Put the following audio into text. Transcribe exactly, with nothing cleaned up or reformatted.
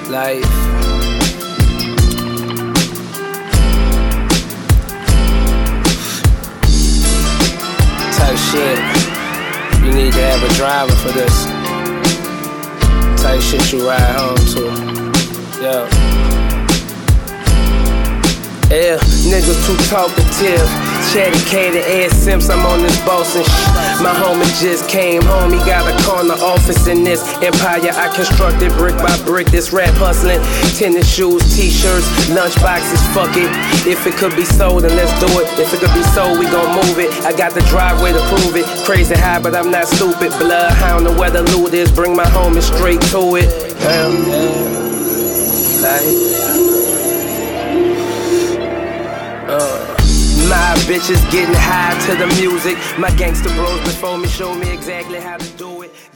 life. Type shit. You need to have a driver for this. Type shit you ride home to. Yeah. Yeah, niggas too talkative. Chatty Cater, Ed Simps, I'm on this boss and shit. My homie just came home, he got a corner office in this empire I constructed brick by brick. This rap hustling, tennis shoes, t-shirts, lunch boxes, fuck it. If it could be sold, then let's do it. If it could be sold, we gon' move it. I got the driveway to prove it. Crazy high, but I'm not stupid. Bloodhound, the weather loot is, bring my homie straight to it. Hell yeah, like. Uh, my bitches getting high to the music. My gangster bros before me show me exactly how to do it.